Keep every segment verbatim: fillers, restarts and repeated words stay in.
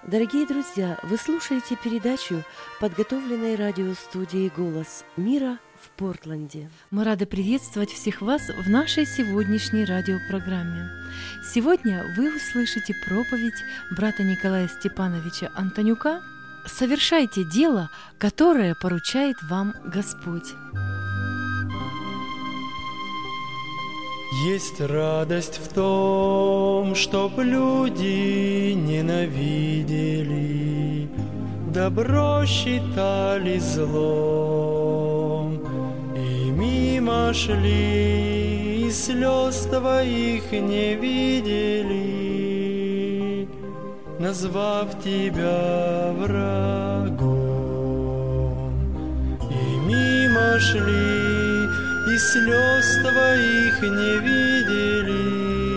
Дорогие друзья, вы слушаете передачу, подготовленной радиостудией «Голос мира» в Портленде. Мы рады приветствовать всех вас в нашей сегодняшней радиопрограмме. Сегодня вы услышите проповедь брата Николая Степановича Антонюка «Совершайте дело, которое поручает вам Господь». Есть радость в том, чтоб люди ненавидели, добро считали злом, и мимо шли, и слез твоих не видели, назвав тебя врагом. И мимо шли, и слез твоих не видели,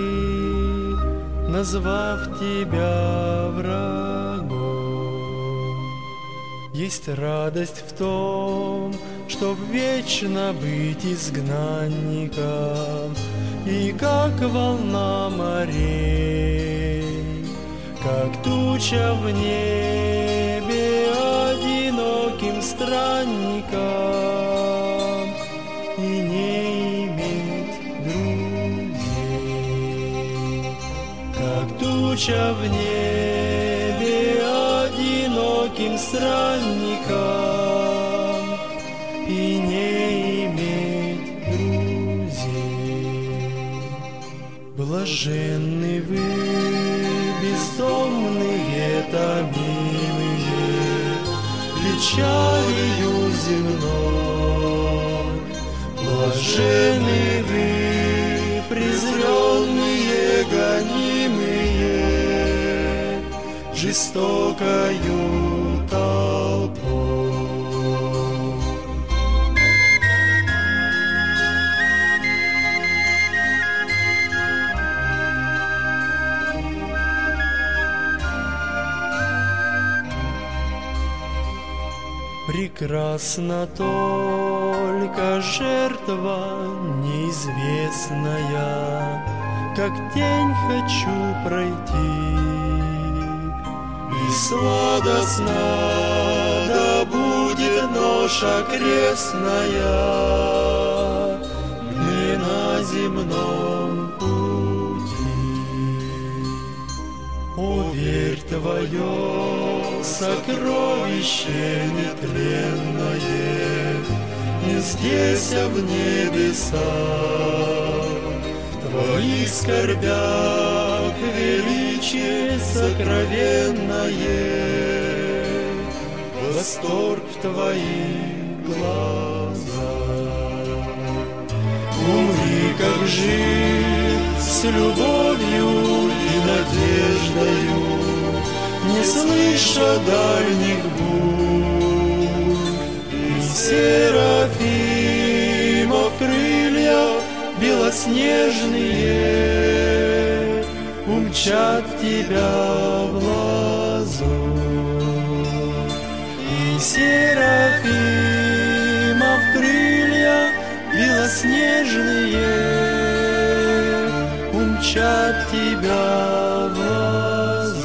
назвав тебя врагом. Есть радость в том, чтоб вечно быть изгнанником, и как волна морей, как туча в небе одиноким странником, и не иметь друзей. Как туча в небе одиноким странником, и не иметь друзей. Блаженны вы, бездомные, томимые печалью земной. Блаженны вы, презренные, гонимые жестокою толпой. Прекрасна только жертва неизвестная, как тень хочу пройти, и сладостна да будет ноша крестная не на земном пути. О, верь, твое сокровище нетленное не здесь, а в небесах. В твоих скорбях величие сокровенное, восторг в твоих глазах. Умри, как жив, с любовью и надеждою, не слыша дальних бурь, и серафимов крылья белоснежные умчат тебя в лазурь. И серафимов крылья белоснежные умчат тебя в лазурь.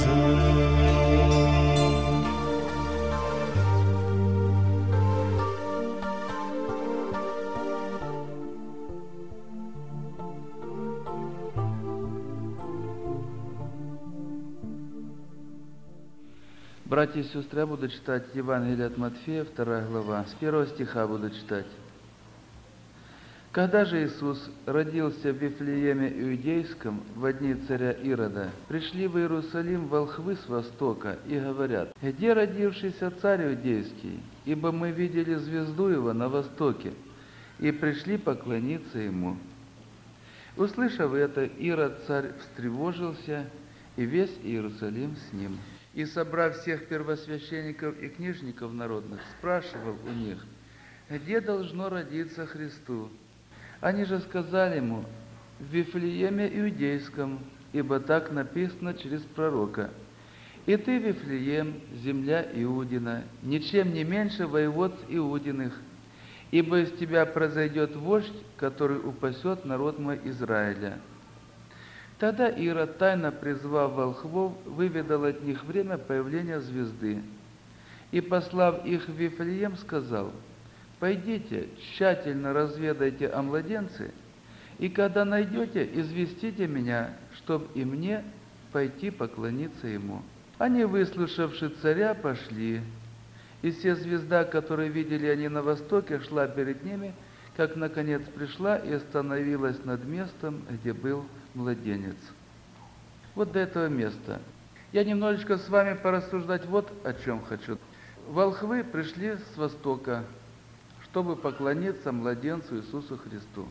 Братья и сестры, я буду читать Евангелие от Матфея, вторая глава, с первого стиха буду читать. Когда же Иисус родился в Вифлееме Иудейском во дни царя Ирода, пришли в Иерусалим волхвы с востока и говорят: «Где родившийся царь Иудейский? Ибо мы видели звезду его на востоке и пришли поклониться ему». Услышав это, Ирод царь встревожился, и весь Иерусалим с ним. И, собрав всех первосвященников и книжников народных, спрашивал у них: где должно родиться Христу? Они же сказали ему: в Вифлееме Иудейском, ибо так написано через пророка: «И ты, Вифлеем, земля Иудина, ничем не меньше воевод Иудиных, ибо из тебя произойдет вождь, который упасет народ мой Израиля». Тогда Ирод, тайно призвав волхвов, выведал от них время появления звезды. И, послав их в Вифлеем, сказал: «Пойдите, тщательно разведайте о младенце, и когда найдете, известите меня, чтоб и мне пойти поклониться ему». Они, выслушавши царя, пошли. И се звезда, которую видели они на востоке, шла перед ними, как наконец пришла и остановилась над местом, где был младенец. Вот до этого места. Я немножечко с вами порассуждать вот о чем хочу. Волхвы пришли с востока, чтобы поклониться младенцу Иисусу Христу.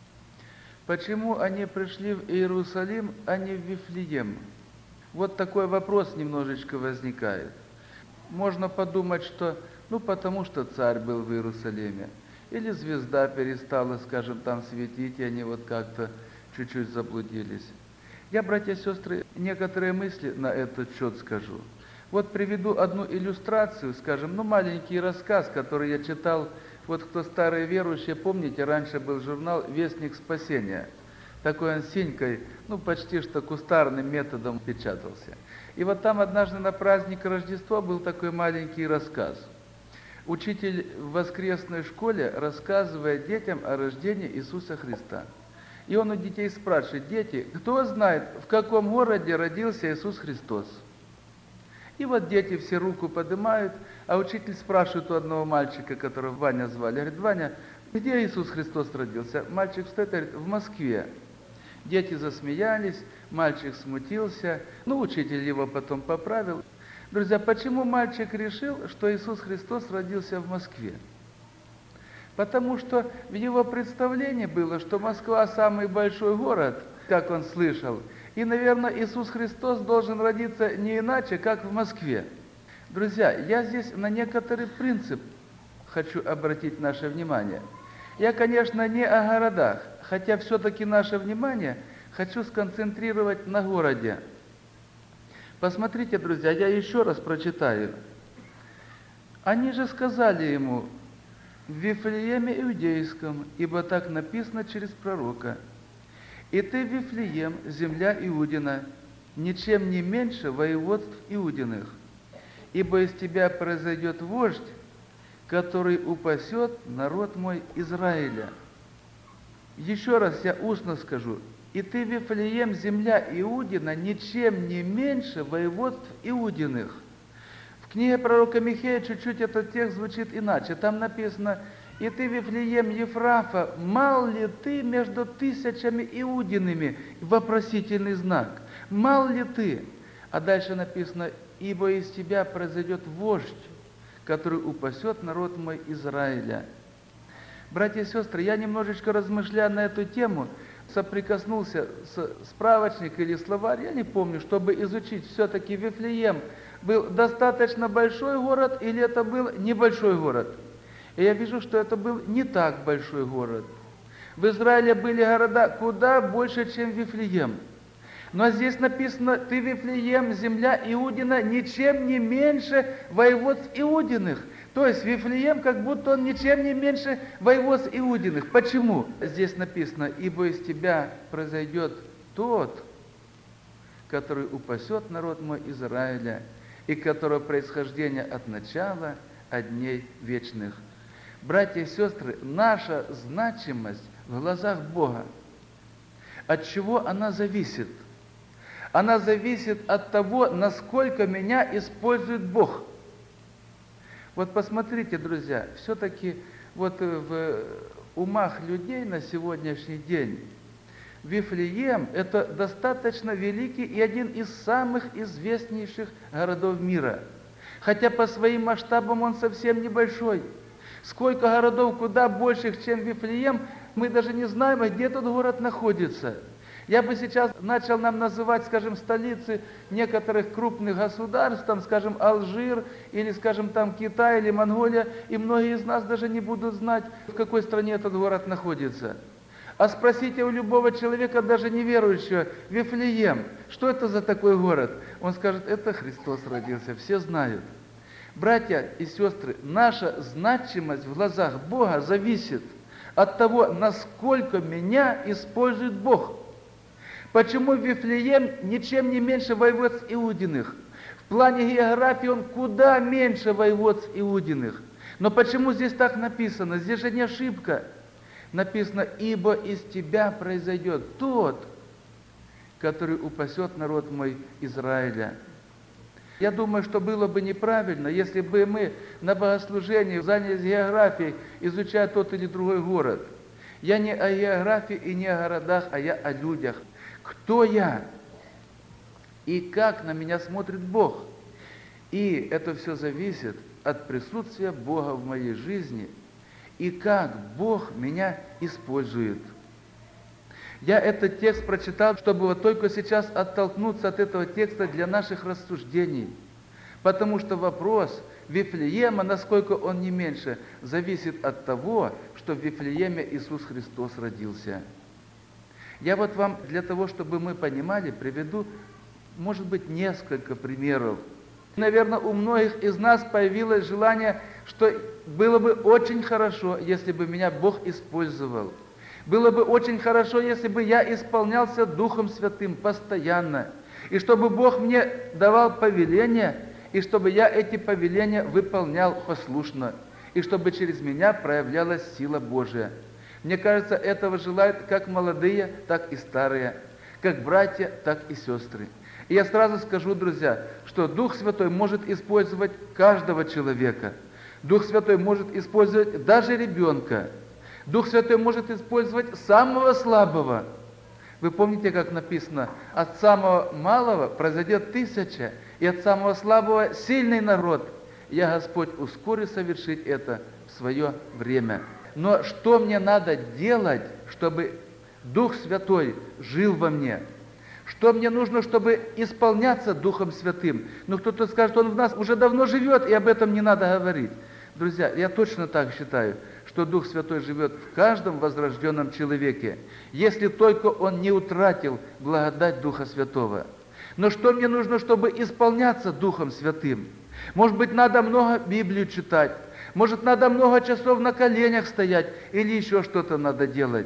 Почему они пришли в Иерусалим, а не в Вифлеем? Вот такой вопрос немножечко возникает. Можно подумать, что, ну, потому что царь был в Иерусалиме, или звезда перестала, скажем, там светить, и они вот как-то чуть-чуть заблудились. Я, братья и сестры, некоторые мысли на этот счет скажу. Вот приведу одну иллюстрацию, скажем, ну, маленький рассказ, который я читал. Вот кто старые верующие, помните, раньше был журнал «Вестник спасения». Такой он синькой, ну, почти что кустарным методом печатался. И вот там однажды на праздник Рождества был такой маленький рассказ. Учитель в воскресной школе рассказывает детям о рождении Иисуса Христа. И он у детей спрашивает: дети, кто знает, в каком городе родился Иисус Христос? И вот дети все руку поднимают, а учитель спрашивает у одного мальчика, которого Ваня звали, говорит: Ваня, где Иисус Христос родился? Мальчик встает и говорит: в Москве. Дети засмеялись, мальчик смутился, ну, учитель его потом поправил. Друзья, почему мальчик решил, что Иисус Христос родился в Москве? Потому что в его представлении было, что Москва самый большой город, как он слышал, и, наверное, Иисус Христос должен родиться не иначе, как в Москве. Друзья, я здесь на некоторый принцип хочу обратить наше внимание. Я, конечно, не о городах, хотя все-таки наше внимание хочу сконцентрировать на городе. Посмотрите, друзья, я еще раз прочитаю. Они же сказали ему: в Вифлееме Иудейском, ибо так написано через пророка: «И ты, Вифлеем, земля Иудина, ничем не меньше воеводств Иудиных, ибо из тебя произойдет вождь, который упасет народ мой Израиля». Еще раз я устно скажу: «И ты, Вифлеем, земля Иудина, ничем не меньше воеводств Иудиных». В книге пророка Михея чуть-чуть этот текст звучит иначе. Там написано: «И ты, Вифлеем Ефрафа, мал ли ты между тысячами Иудиными?» Вопросительный знак. Мал ли ты? А дальше написано: «Ибо из тебя произойдет вождь, который упасет народ мой Израиля». Братья и сестры, я немножечко размышляя на эту тему, соприкоснулся с справочник или словарь, я не помню, чтобы изучить, все-таки Вифлеем был достаточно большой город или это был небольшой город. И я вижу, что это был не так большой город. В Израиле были города куда больше, чем Вифлеем. Но здесь написано: «Ты, Вифлеем, земля Иудина, ничем не меньше воеводств Иудиных». То есть Вифлеем, как будто он ничем не меньше воеводств Иудиных. Почему? Здесь написано: «Ибо из тебя произойдет тот, который упасет народ мой Израиля, и которого происхождение от начала, от дней вечных». Братья и сестры, наша значимость в глазах Бога, от чего она зависит? Она зависит от того, насколько меня использует Бог. Вот посмотрите, друзья, все-таки вот в умах людей на сегодняшний день Вифлеем – это достаточно великий и один из самых известнейших городов мира. Хотя по своим масштабам он совсем небольшой. Сколько городов куда больших, чем Вифлеем, мы даже не знаем, где этот город находится. Я бы сейчас начал нам называть, скажем, столицы некоторых крупных государств, там, скажем, Алжир, или, скажем, там Китай, или Монголия, и многие из нас даже не будут знать, в какой стране этот город находится. А спросите у любого человека, даже неверующего: Вифлеем, что это за такой город? Он скажет: это Христос родился, все знают. Братья и сестры, наша значимость в глазах Бога зависит от того, насколько меня использует Бог. Почему Вифлеем ничем не меньше воеводств Иудиных? В плане географии он куда меньше воеводств Иудиных. Но почему здесь так написано? Здесь же не ошибка. Написано: «Ибо из тебя произойдет тот, который упасет народ мой Израиля». Я думаю, что было бы неправильно, если бы мы на богослужении занялись географией, изучая тот или другой город. Я не о географии и не о городах, а я о людях. Кто я? И как на меня смотрит Бог? И это все зависит от присутствия Бога в моей жизни и как Бог меня использует. Я этот текст прочитал, чтобы вот только сейчас оттолкнуться от этого текста для наших рассуждений. Потому что вопрос Вифлеема, насколько он не меньше, зависит от того, что в Вифлееме Иисус Христос родился. Я вот вам для того, чтобы мы понимали, приведу, может быть, несколько примеров. Наверное, у многих из нас появилось желание, что было бы очень хорошо, если бы меня Бог использовал. Было бы очень хорошо, если бы я исполнялся Духом Святым постоянно, и чтобы Бог мне давал повеления, и чтобы я эти повеления выполнял послушно, и чтобы через меня проявлялась сила Божия. Мне кажется, этого желают как молодые, так и старые, как братья, так и сестры. И я сразу скажу, друзья, что Дух Святой может использовать каждого человека. Дух Святой может использовать даже ребенка. Дух Святой может использовать самого слабого. Вы помните, как написано: от самого малого произойдет тысяча, и от самого слабого сильный народ. Я, Господь, ускорю совершить это в свое время. Но что мне надо делать, чтобы Дух Святой жил во мне? Что мне нужно, чтобы исполняться Духом Святым? Ну, кто-то скажет, он в нас уже давно живет, и об этом не надо говорить. Друзья, я точно так считаю, что Дух Святой живет в каждом возрожденном человеке, если только он не утратил благодать Духа Святого. Но что мне нужно, чтобы исполняться Духом Святым? Может быть, надо много Библию читать, может, надо много часов на коленях стоять, или еще что-то надо делать.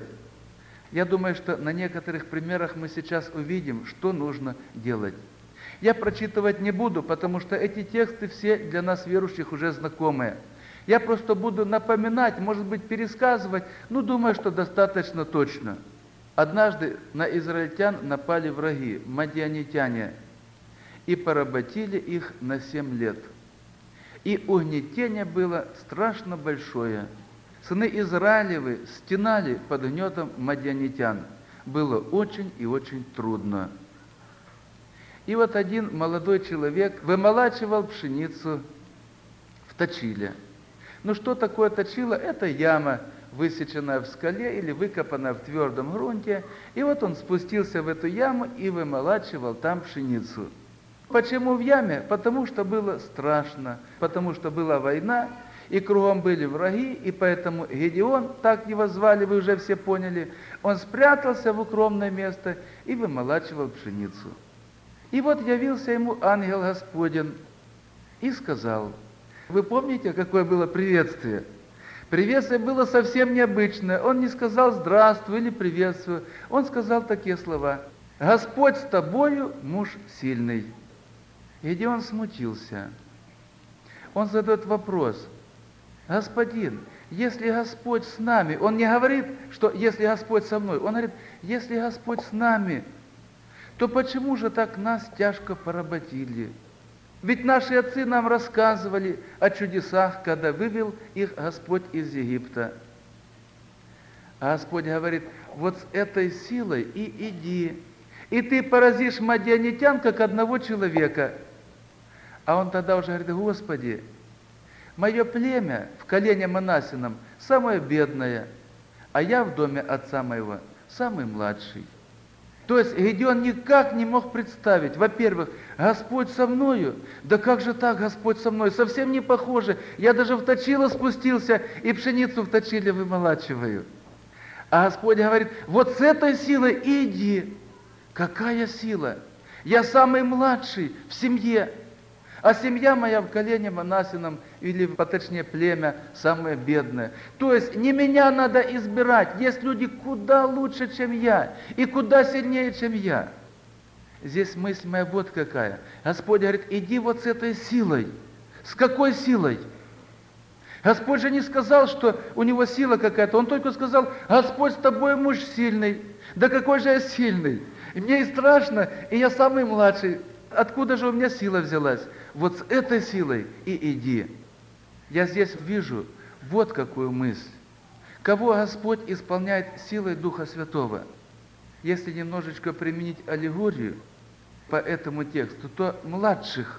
Я думаю, что на некоторых примерах мы сейчас увидим, что нужно делать. Я прочитывать не буду, потому что эти тексты все для нас, верующих, уже знакомые. Я просто буду напоминать, может быть, пересказывать, но думаю, что достаточно точно. Однажды на израильтян напали враги, мадианитяне, и поработили их на семь лет. И угнетение было страшно большое. Сыны Израилевы стенали под гнетом мадианитян. Было очень и очень трудно. И вот один молодой человек вымолачивал пшеницу в точиле. Ну что такое точило? Это яма, высеченная в скале или выкопанная в твердом грунте. И вот он спустился в эту яму и вымолачивал там пшеницу. Почему в яме? Потому что было страшно, потому что была война, и кругом были враги, и поэтому Гедеон, так его звали, вы уже все поняли, он спрятался в укромное место и вымолачивал пшеницу. И вот явился ему ангел Господень и сказал: вы помните, какое было приветствие? Приветствие было совсем необычное. Он не сказал «здравствуй» или «приветствую». Он сказал такие слова: «Господь с тобою, муж сильный». Гедеон смутился. Он задает вопрос: «Господин, если Господь с нами», он не говорит, что «если Господь со мной», он говорит: «если Господь с нами, то почему же так нас тяжко поработили? Ведь наши отцы нам рассказывали о чудесах, когда вывел их Господь из Египта». А Господь говорит: вот с этой силой и иди, и ты поразишь мадианитян, как одного человека. А он тогда уже говорит: Господи, мое племя в колене Манасином самое бедное, а я в доме отца моего самый младший. То есть Гедеон никак не мог представить, во-первых, Господь со мною, да как же так Господь со мной, совсем не похоже, я даже в точило спустился и пшеницу в точиле вымолачиваю. А Господь говорит: вот с этой силой иди. Какая сила? Я самый младший в семье, А семья моя в колене Манасином, или поточнее племя, самое бедное. То есть не меня надо избирать. Есть люди куда лучше, чем я, и куда сильнее, чем я. Здесь мысль моя вот какая. Господь говорит, иди вот с этой силой. С какой силой? Господь же не сказал, что у него сила какая-то. Он только сказал, Господь с тобой муж сильный. Да какой же я сильный? И мне и страшно, и я самый младший. Откуда же у меня сила взялась? Вот с этой силой и иди. Я здесь вижу вот какую мысль. Кого Господь исполняет силой Духа Святого? Если немножечко применить аллегорию по этому тексту, то младших,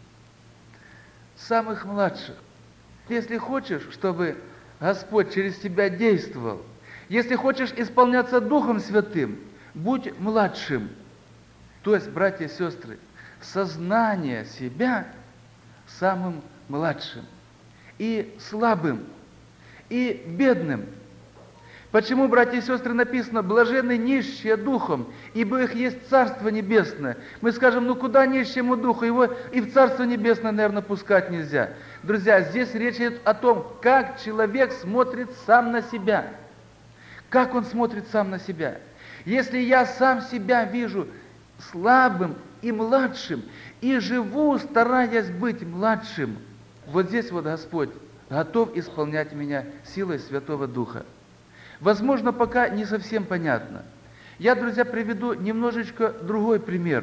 самых младших. Если хочешь, чтобы Господь через тебя действовал, если хочешь исполняться Духом Святым, будь младшим. То есть, братья и сестры, сознание себя самым младшим и слабым, и бедным. Почему, братья и сестры, написано, блаженны нищие духом, ибо их есть Царство Небесное. Мы скажем, ну куда нищему духу, его и в Царство Небесное, наверное, пускать нельзя. Друзья, здесь речь идет о том, как человек смотрит сам на себя. Как он смотрит сам на себя. Если я сам себя вижу слабым и младшим, и живу, стараясь быть младшим, вот здесь вот Господь готов исполнять меня силой Святого Духа. Возможно, пока не совсем понятно. Я, друзья, приведу немножечко другой пример.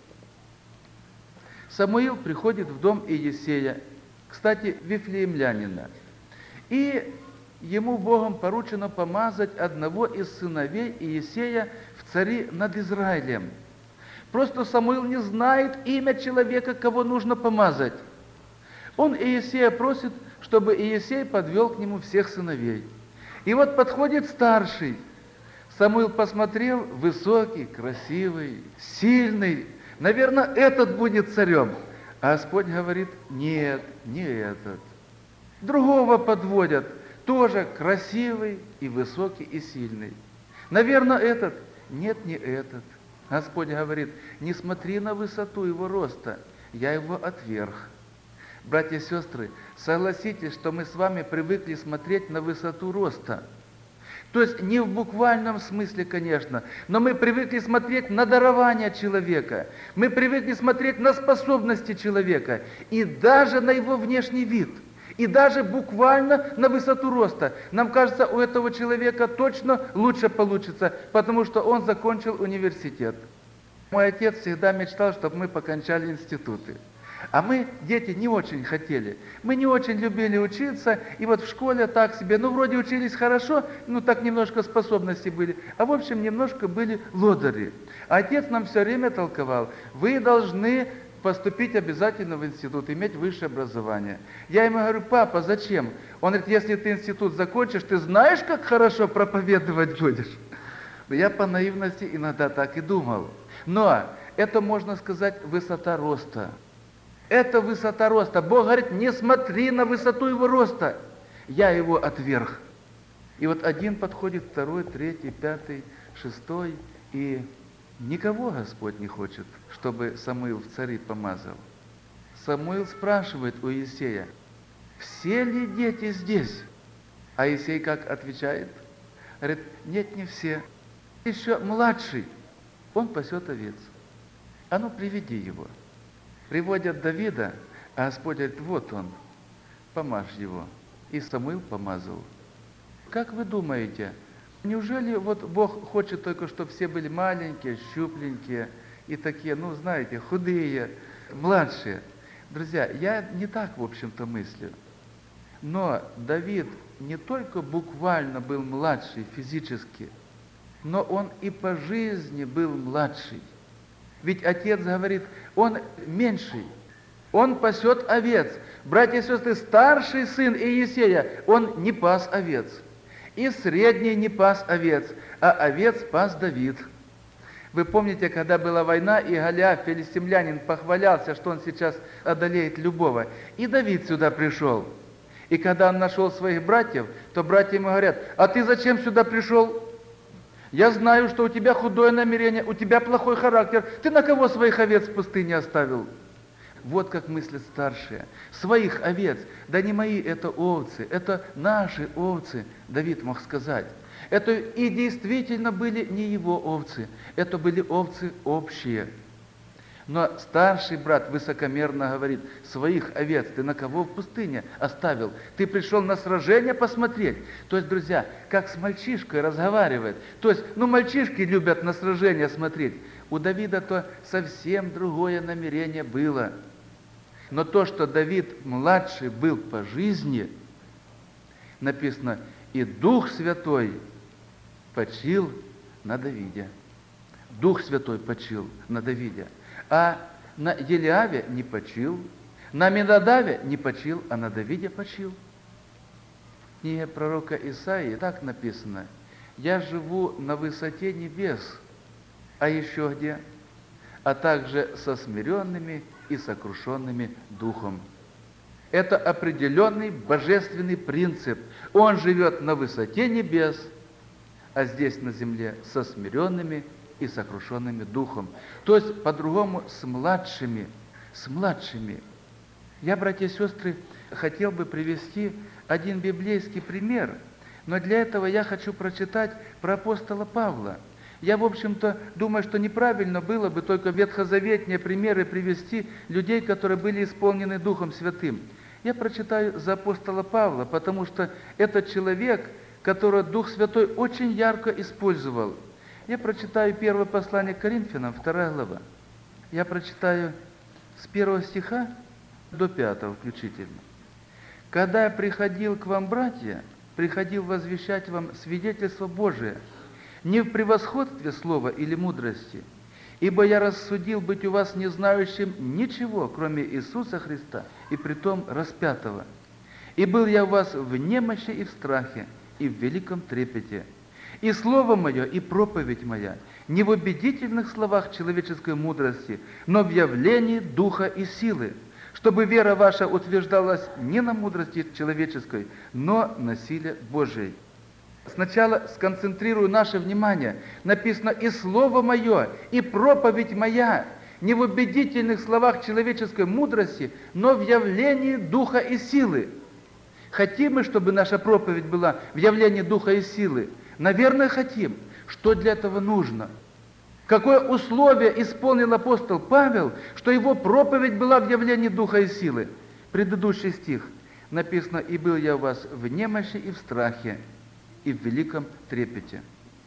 Самуил приходит в дом Иесея, кстати, вифлеемлянина, и ему Богом поручено помазать одного из сыновей Иесея в цари над Израилем. Просто Самуил не знает имя человека, кого нужно помазать. Он Иесея просит, чтобы Иесей подвел к нему всех сыновей. И вот подходит старший. Самуил посмотрел, высокий, красивый, сильный. Наверное, этот будет царем. А Господь говорит, нет, не этот. Другого подводят, тоже красивый и высокий и сильный. Наверное, этот. Нет, не этот. Господь говорит, не смотри на высоту его роста, я его отверг. Братья и сестры, согласитесь, что мы с вами привыкли смотреть на высоту роста. То есть не в буквальном смысле, конечно, но мы привыкли смотреть на дарование человека, мы привыкли смотреть на способности человека и даже на его внешний вид, и даже буквально на высоту роста. Нам кажется, у этого человека точно лучше получится, потому что он закончил университет. Мой отец всегда мечтал, чтобы мы покончали институты. А мы, дети, не очень хотели. Мы не очень любили учиться, и вот в школе так себе, ну, вроде учились хорошо, ну, так немножко способности были, а в общем, немножко были лодыри. А отец нам все время толковал, вы должны поступить обязательно в институт, иметь высшее образование. Я ему говорю, папа, зачем? Он говорит, если ты институт закончишь, ты знаешь, как хорошо проповедовать будешь? Я по наивности иногда так и думал. Но это, можно сказать, высота роста. Это высота роста. Бог говорит, не смотри на высоту его роста. Я его отверг. И вот один подходит, второй, третий, пятый, шестой. И никого Господь не хочет, чтобы Самуил в цари помазал. Самуил спрашивает у Иесея, все ли дети здесь? А Иесей как отвечает? Говорит, нет, не все. Еще младший. Он пасет овец. А ну, приведи его. Приводят Давида, а Господь говорит, вот он, помажь его. И Самуил помазал. Как вы думаете, неужели вот Бог хочет только, чтобы все были маленькие, щупленькие и такие, ну, знаете, худые, младшие? Друзья, я не так, в общем-то, мыслю. Но Давид не только буквально был младший физически, но он и по жизни был младший. Ведь отец говорит, он меньший, он пасет овец. Братья и сестры, старший сын Иесея, он не пас овец. И средний не пас овец, а овец пас Давид. Вы помните, когда была война, и Голиаф, филистимлянин, похвалялся, что он сейчас одолеет любого. И Давид сюда пришел. И когда он нашел своих братьев, то братья ему говорят, а ты зачем сюда пришел? Я знаю, что у тебя худое намерение, у тебя плохой характер. Ты на кого своих овец в пустыне оставил? Вот как мыслят старшие. Своих овец, да не мои это овцы, это наши овцы, Давид мог сказать. Это и действительно были не его овцы, это были овцы общие. Но старший брат высокомерно говорит: своих овец ты на кого в пустыне оставил? Ты пришел на сражение посмотреть. То есть, друзья, как с мальчишкой разговаривает. То есть, ну, мальчишки любят на сражение смотреть. У Давида то совсем другое намерение было. Но то, что Давид младший был по жизни, написано: и Дух Святой почил на Давиде. Дух Святой почил на Давиде. А на Елиаве не почил, на Аминадаве не почил, а на Давиде почил. В книге пророка Исаии так написано: «Я живу на высоте небес, а еще где? А также со смиренными и сокрушенными духом». Это определенный божественный принцип. Он живет на высоте небес, а здесь на земле со смиренными и сокрушенными духом. То есть, по-другому, с младшими, с младшими. Я, братья и сестры, хотел бы привести один библейский пример, но для этого я хочу прочитать про апостола Павла. Я, в общем-то, думаю, что неправильно было бы только ветхозаветные примеры привести людей, которые были исполнены Духом Святым. Я прочитаю за апостола Павла, потому что это человек, которого Дух Святой очень ярко использовал. Я прочитаю первое послание к Коринфянам, вторая глава. Я прочитаю с первого стиха до пятого включительно. «Когда я приходил к вам, братья, приходил возвещать вам свидетельство Божие, не в превосходстве слова или мудрости, ибо я рассудил быть у вас не знающим ничего, кроме Иисуса Христа, и притом распятого. И был я у вас в немощи и в страхе, и в великом трепете. И слово мое, и проповедь моя, не в убедительных словах человеческой мудрости, но в явлении духа и силы, чтобы вера ваша утверждалась не на мудрости человеческой, но на силе Божией». Сначала сконцентрирую наше внимание. Написано: «И слово мое, и проповедь моя, не в убедительных словах человеческой мудрости, но в явлении духа и силы». Хотим мы, чтобы наша проповедь была в явлении духа и силы? Наверное, хотим. Что для этого нужно? Какое условие исполнил апостол Павел, что его проповедь была в явлении духа и силы? Предыдущий стих написано: «И был я у вас в немощи и в страхе, и в великом трепете».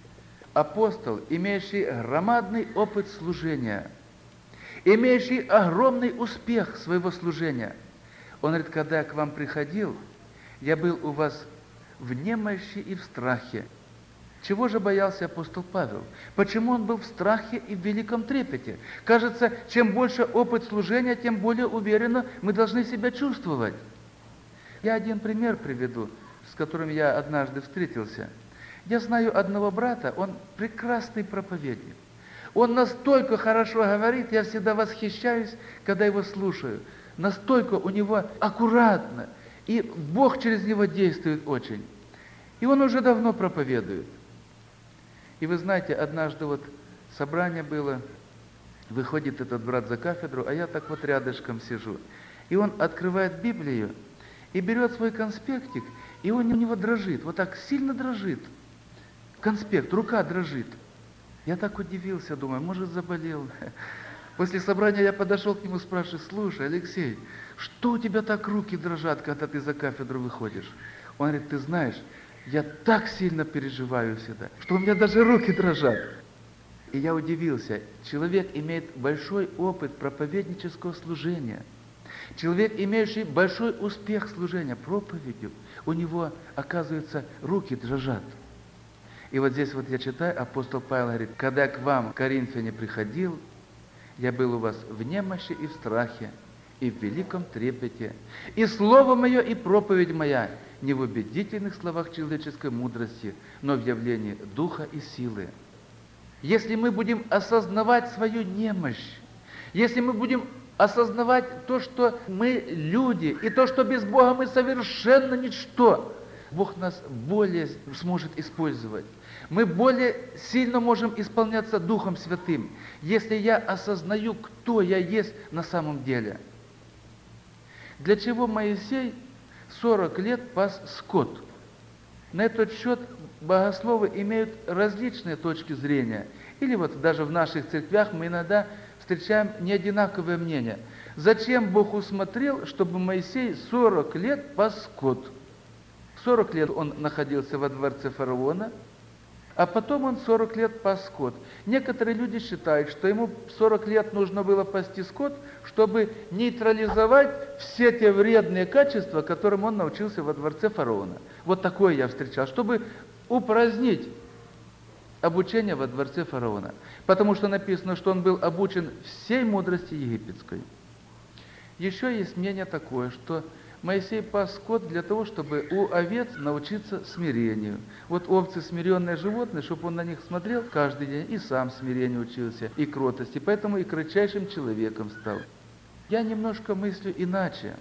Апостол, имеющий громадный опыт служения, имеющий огромный успех своего служения, он говорит: когда я к вам приходил, я был у вас в немощи и в страхе. Чего же боялся апостол Павел? Почему он был в страхе и в великом трепете? Кажется, чем больше опыт служения, тем более уверенно мы должны себя чувствовать. Я один пример приведу, с которым я однажды встретился. Я знаю одного брата, он прекрасный проповедник. Он настолько хорошо говорит, я всегда восхищаюсь, когда его слушаю. Настолько у него аккуратно, и Бог через него действует очень. И он уже давно проповедует. И вы знаете, однажды вот собрание было, выходит этот брат за кафедру, а я так вот рядышком сижу. И он открывает Библию и берет свой конспектик, и он у него дрожит, вот так сильно дрожит. Конспект, рука дрожит. Я так удивился, думаю, может, заболел. После собрания я подошел к нему, спрашиваю: слушай, Алексей, что у тебя так руки дрожат, когда ты за кафедру выходишь? Он говорит: ты знаешь, я так сильно переживаю всегда, что у меня даже руки дрожат. И я удивился. Человек имеет большой опыт проповеднического служения. Человек, имеющий большой успех служения проповедью, у него, оказывается, руки дрожат. И вот здесь вот я читаю, апостол Павел говорит: когда я к вам, коринфяне, приходил, я был у вас в немощи и в страхе, и в великом трепете. И слово мое, и проповедь моя не в убедительных словах человеческой мудрости, но в явлении духа и силы. Если мы будем осознавать свою немощь, если мы будем осознавать то, что мы люди, и то, что без Бога мы совершенно ничто, Бог нас более сможет использовать. Мы более сильно можем исполняться Духом Святым, если я осознаю, кто я есть на самом деле. Для чего Моисей сорок лет пас скот? На этот счет богословы имеют различные точки зрения. Или вот даже в наших церквях мы иногда встречаем неодинаковые мнения. Зачем Бог усмотрел, чтобы Моисей сорок лет пас скот? сорок лет он находился во дворце фараона, а потом он сорок лет пас скот. Некоторые люди считают, что ему сорок лет нужно было пасти скот, чтобы нейтрализовать все те вредные качества, которым он научился во дворце фараона. Вот такое я встречал, чтобы упразднить обучение во дворце фараона. Потому что написано, что он был обучен всей мудрости египетской. Еще есть мнение такое, что Моисей пас скот для того, чтобы у овец научиться смирению. Вот овцы смиренные животные, чтобы он на них смотрел каждый день и сам смирению учился, и кротости, поэтому и кратчайшим человеком стал. Я немножко мыслю иначе.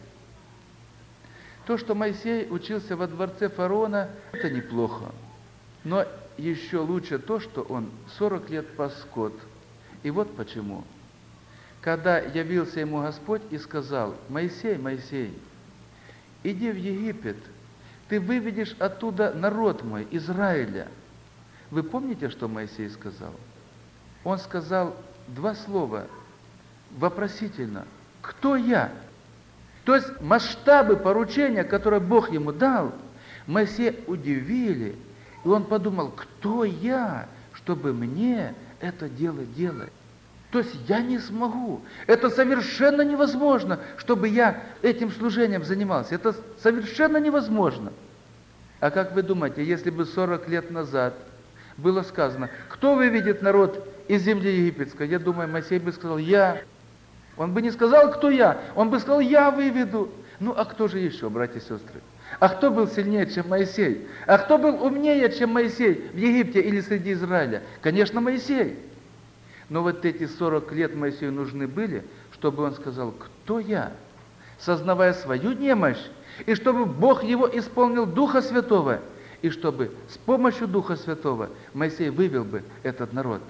То, что Моисей учился во дворце фараона, это неплохо. Но еще лучше то, что он сорок лет пас скот. И вот почему. Когда явился ему Господь и сказал: «Моисей, Моисей, иди в Египет, ты выведешь оттуда народ мой, Израиля». Вы помните, что Моисей сказал? Он сказал два слова вопросительно: «Кто я?». То есть масштабы поручения, которые Бог ему дал, Моисея удивили, и он подумал: кто я, чтобы мне это дело делать? То есть я не смогу. Это совершенно невозможно, чтобы я этим служением занимался. Это совершенно невозможно. А как вы думаете, если бы сорок лет назад было сказано: кто выведет народ из земли египетской? Я думаю, Моисей бы сказал: я. Он бы не сказал: кто я? Он бы сказал: я выведу. Ну, а кто же еще, братья и сестры? А кто был сильнее, чем Моисей? А кто был умнее, чем Моисей в Египте или среди Израиля? Конечно, Моисей. Но вот эти сорок лет Моисею нужны были, чтобы он сказал: кто я? Сознавая свою немощь, и чтобы Бог его исполнил Духа Святого, и чтобы с помощью Духа Святого Моисей вывел бы этот народ.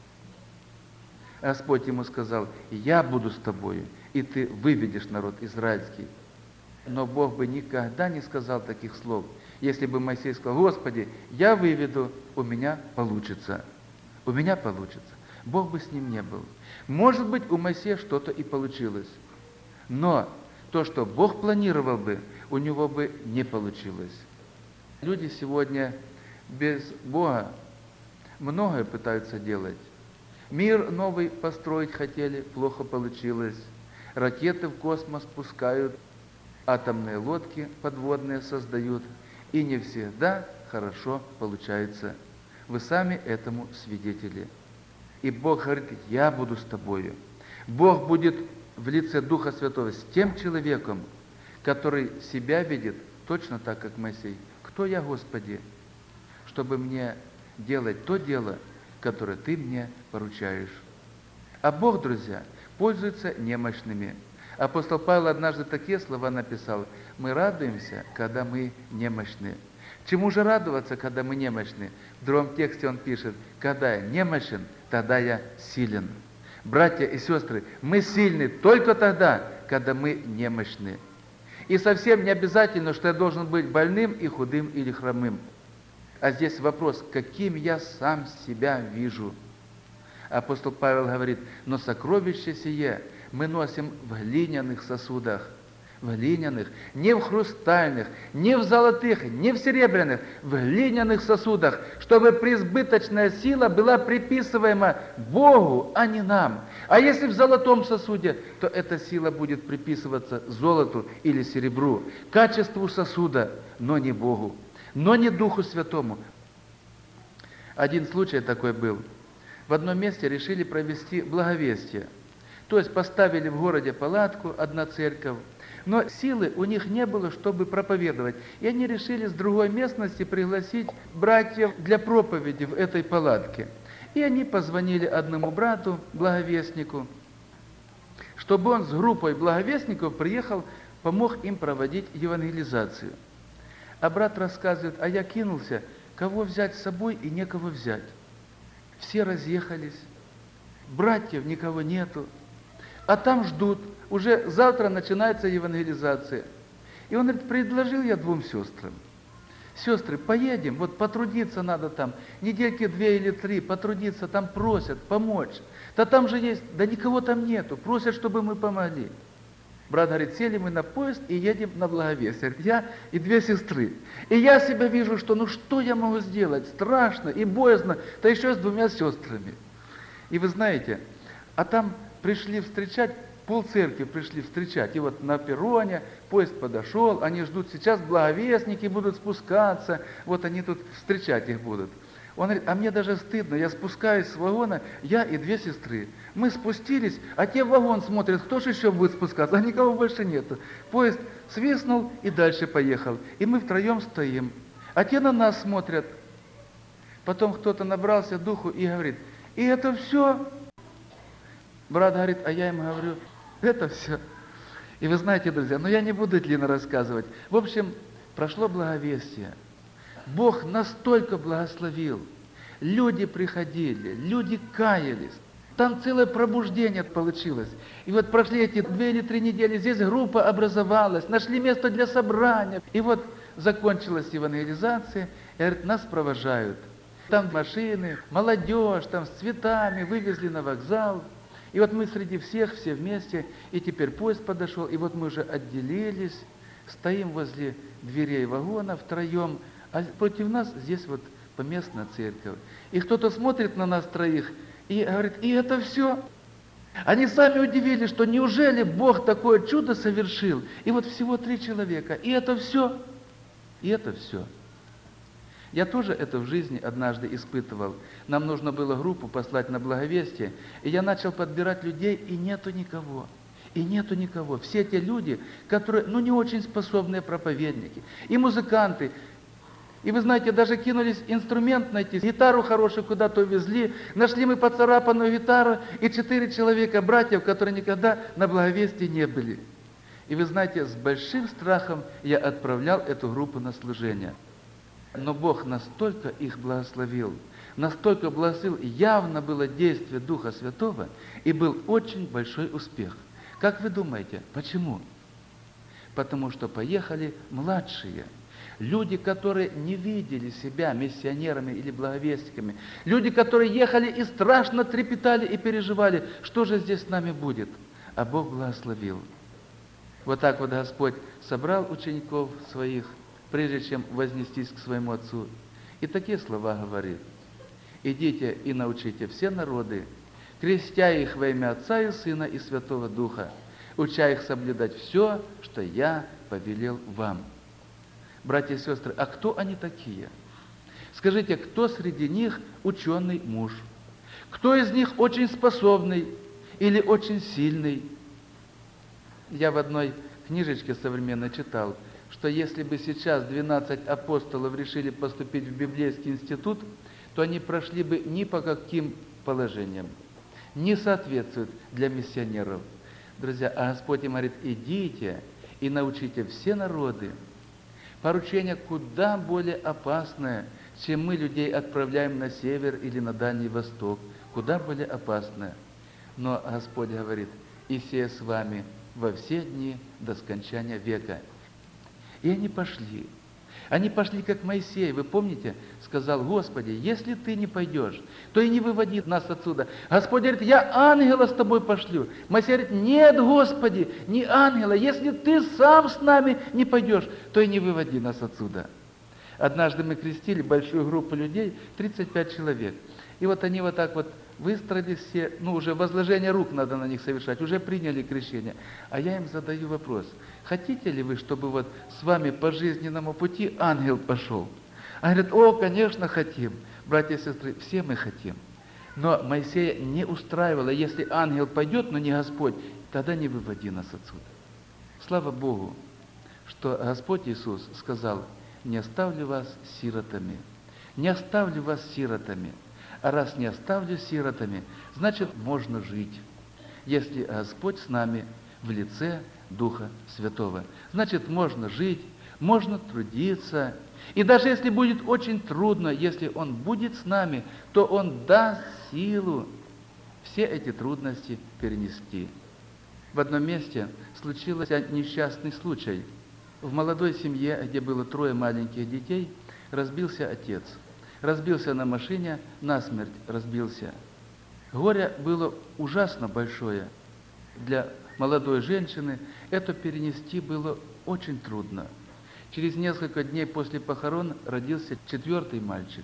Господь ему сказал: я буду с тобою, и ты выведешь народ израильский. Но Бог бы никогда не сказал таких слов, если бы Моисей сказал: Господи, я выведу, у меня получится. У меня получится. Бог бы с ним не был. Может быть, у Моисея что-то и получилось. Но то, что Бог планировал бы, у него бы не получилось. Люди сегодня без Бога многое пытаются делать. Мир новый построить хотели, плохо получилось. Ракеты в космос пускают, атомные лодки подводные создают. И не всегда хорошо получается. Вы сами этому свидетели. И Бог говорит: я буду с тобою. Бог будет в лице Духа Святого с тем человеком, который себя видит точно так, как Моисей. Кто я, Господи, чтобы мне делать то дело, которое Ты мне поручаешь? А Бог, друзья, пользуется немощными. Апостол Павел однажды такие слова написал: мы радуемся, когда мы немощны. Чему же радоваться, когда мы немощны? В другом тексте он пишет: когда я немощен, тогда я силен. Братья и сестры, мы сильны только тогда, когда мы немощны. И совсем не обязательно, что я должен быть больным и худым или хромым. А здесь вопрос: каким я сам себя вижу? Апостол Павел говорит: но сокровище сие мы носим в глиняных сосудах. В глиняных, не в хрустальных, не в золотых, не в серебряных, в глиняных сосудах, чтобы преизбыточная сила была приписываема Богу, а не нам. А если в золотом сосуде, то эта сила будет приписываться золоту или серебру, качеству сосуда, но не Богу, но не Духу Святому. Один случай такой был. В одном месте решили провести благовестие. То есть поставили в городе палатку, одна церковь, но силы у них не было, чтобы проповедовать. И они решили с другой местности пригласить братьев для проповеди в этой палатке. И они позвонили одному брату, благовестнику, чтобы он с группой благовестников приехал, помог им проводить евангелизацию. А брат рассказывает: а я кинулся, кого взять с собой, и некого взять. Все разъехались, братьев никого нету. А там ждут, уже завтра начинается евангелизация. И он говорит, предложил я двум сестрам. Сестры, поедем, вот потрудиться надо там, недельки две или три, потрудиться, там просят помочь. Да там же есть, да никого там нету, просят, чтобы мы помогли. Брат говорит, сели мы на поезд и едем на Благовестие. Говорит, я и две сестры. И я себя вижу, что ну что я могу сделать? Страшно и боязно, да еще с двумя сестрами. И вы знаете, а там пришли встречать, полцеркви пришли встречать. И вот на перроне поезд подошел, они ждут, сейчас благовестники будут спускаться, вот они тут встречать их будут. Он говорит, а мне даже стыдно, я спускаюсь с вагона, я и две сестры. Мы спустились, а те в вагон смотрят, кто же еще будет спускаться, а никого больше нету. Поезд свистнул и дальше поехал. И мы втроем стоим. А те на нас смотрят. Потом кто-то набрался духу и говорит, и это все? Брат говорит, а я им говорю, это все. И вы знаете, друзья, но я не буду длинно рассказывать. В общем, прошло благовестие. Бог настолько благословил. Люди приходили, люди каялись. Там целое пробуждение получилось. И вот прошли эти две или три недели, здесь группа образовалась, нашли место для собрания. И вот закончилась евангелизация, и говорит, нас провожают. Там машины, молодежь, там с цветами, вывезли на вокзал. И вот мы среди всех, все вместе, и теперь поезд подошел, и вот мы уже отделились, стоим возле дверей вагона втроем, а против нас здесь вот поместная церковь. И кто-то смотрит на нас троих и говорит, и это все? Они сами удивились, что неужели Бог такое чудо совершил? И вот всего три человека, и это все? И это все. Я тоже это в жизни однажды испытывал. Нам нужно было группу послать на благовестие, и я начал подбирать людей, и нету никого. И нету никого. Все те люди, которые, ну, не очень способные проповедники, и музыканты. И вы знаете, даже кинулись инструмент найти, гитару хорошую куда-то увезли, нашли мы поцарапанную гитару, и четыре человека, братьев, которые никогда на благовестии не были. И вы знаете, с большим страхом я отправлял эту группу на служение. Но Бог настолько их благословил, настолько благословил, явно было действие Духа Святого, и был очень большой успех. Как вы думаете, почему? Потому что поехали младшие, люди, которые не видели себя миссионерами или благовестниками, люди, которые ехали и страшно трепетали и переживали, что же здесь с нами будет. А Бог благословил. Вот так вот Господь собрал учеников своих, прежде чем вознестись к своему Отцу. И такие слова говорит. «Идите и научите все народы, крестя их во имя Отца и Сына и Святого Духа, уча их соблюдать все, что я повелел вам». Братья и сестры, а кто они такие? Скажите, кто среди них ученый муж? Кто из них очень способный или очень сильный? Я в одной книжечке современной читал, что если бы сейчас двенадцать апостолов решили поступить в библейский институт, то они прошли бы ни по каким положениям, не соответствуют для миссионеров. Друзья, а Господь им говорит, идите и научите все народы. Поручение куда более опасное, чем мы людей отправляем на север или на Дальний Восток, куда более опасное. Но Господь говорит, и сея с вами во все дни до скончания века. И они пошли. Они пошли, как Моисей. Вы помните, сказал, Господи, если Ты не пойдешь, то и не выводи нас отсюда. Господь говорит, я ангела с тобой пошлю. Моисей говорит, нет, Господи, не ангела. Если Ты сам с нами не пойдешь, то и не выводи нас отсюда. Однажды мы крестили большую группу людей, тридцать пять человек. И вот они вот так вот выстроились все, ну уже возложение рук надо на них совершать, уже приняли крещение. А я им задаю вопрос, хотите ли вы, чтобы вот с вами по жизненному пути ангел пошел? Они говорят, о, конечно, хотим. Братья и сестры, все мы хотим. Но Моисея не устраивало, если ангел пойдет, но не Господь, тогда не выводи нас отсюда. Слава Богу, что Господь Иисус сказал, не оставлю вас сиротами, не оставлю вас сиротами. А раз не оставлю сиротами, значит, можно жить, если Господь с нами в лице Духа Святого. Значит, можно жить, можно трудиться. И даже если будет очень трудно, если Он будет с нами, то Он даст силу все эти трудности перенести. в одном месте случился несчастный случай. В молодой семье, где было трое маленьких детей, разбился отец. Разбился на машине, насмерть разбился. Горе было ужасно большое. Для молодой женщины это перенести было очень трудно. Через несколько дней после похорон родился четвертый мальчик.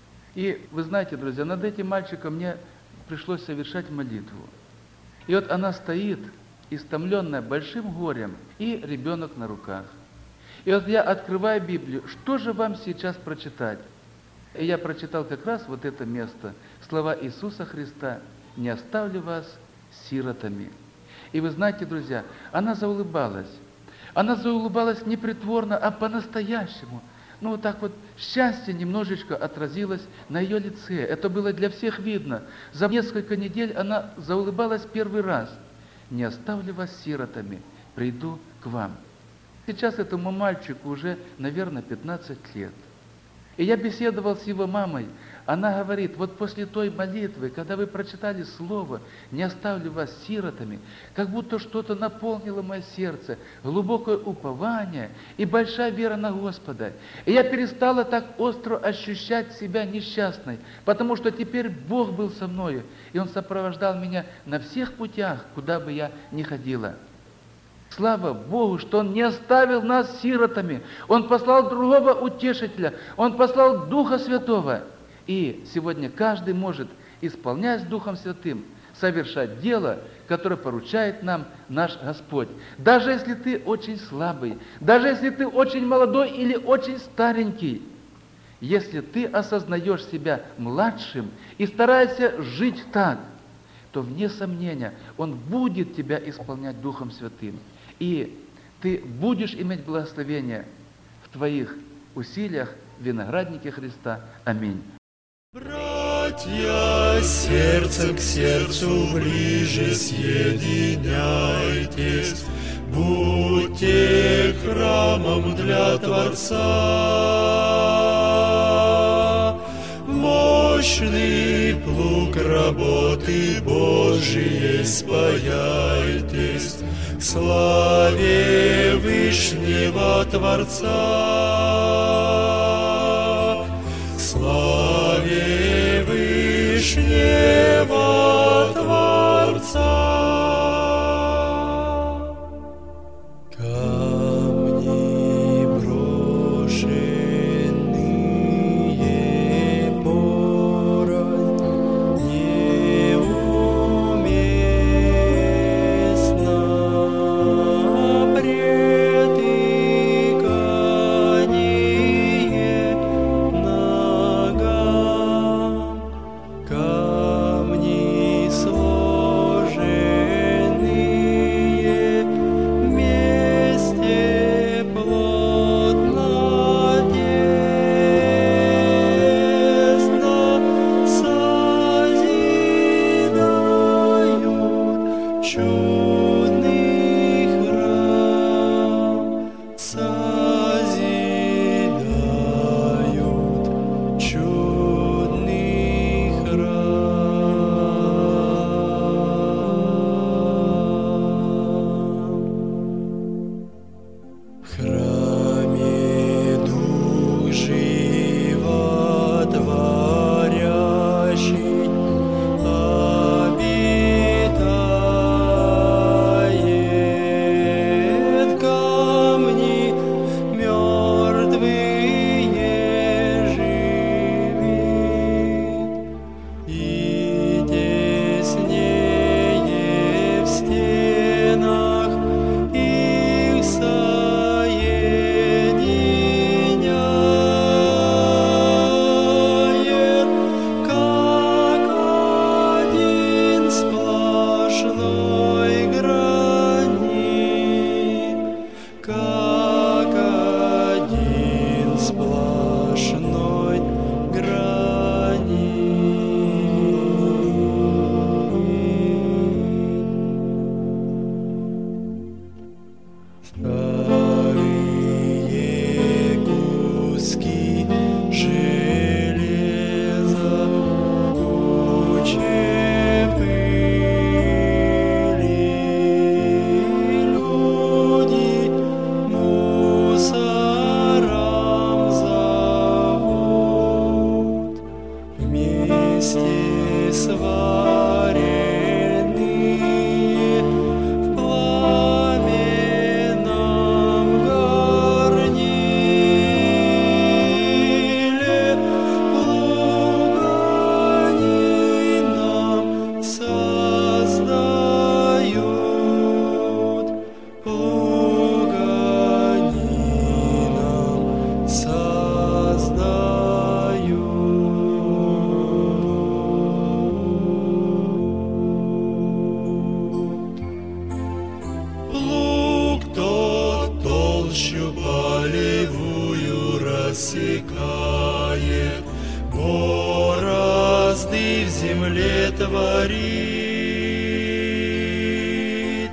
И вы знаете, друзья, над этим мальчиком мне пришлось совершать молитву. И вот она стоит, истомленная большим горем, и ребенок на руках. И вот я открываю Библию, что же вам сейчас прочитать? И я прочитал как раз вот это место, слова Иисуса Христа: «Не оставлю вас сиротами». И вы знаете, друзья, она заулыбалась. Она заулыбалась не притворно, а по-настоящему. Ну, вот так вот счастье немножечко отразилось на ее лице. Это было для всех видно. За несколько недель она заулыбалась первый раз. «Не оставлю вас сиротами, приду к вам». Сейчас этому мальчику уже, наверное, пятнадцать лет. И я беседовал с его мамой. Она говорит, вот после той молитвы, когда вы прочитали слово «Не оставлю вас сиротами», как будто что-то наполнило мое сердце, глубокое упование и большая вера на Господа. И я перестала так остро ощущать себя несчастной, потому что теперь Бог был со мною, и Он сопровождал меня на всех путях, куда бы я ни ходила. Слава Богу, что Он не оставил нас сиротами. Он послал другого утешителя. Он послал Духа Святого. И сегодня каждый может, исполняясь Духом Святым, совершать дело, которое поручает нам наш Господь. Даже если ты очень слабый, даже если ты очень молодой или очень старенький, если ты осознаешь себя младшим и стараешься жить так, то, вне сомнения, Он будет тебя исполнять Духом Святым. И ты будешь иметь благословение в твоих усилиях в винограднике Христа. Аминь. Братья, сердцем к сердцу ближе съединяйтесь, будьте храмом для Творца. Мощный плуг работы Божией спаяйтесь, к славе Вышнего Творца, к славе Вышнего Творца. Камни брошенные порой неуместно претыкание ногам. сваренные в пламенном горниле, плугани нам создают, плугани нам создают. Плуг тот толщу полевую рассекает, борозды в земле творит,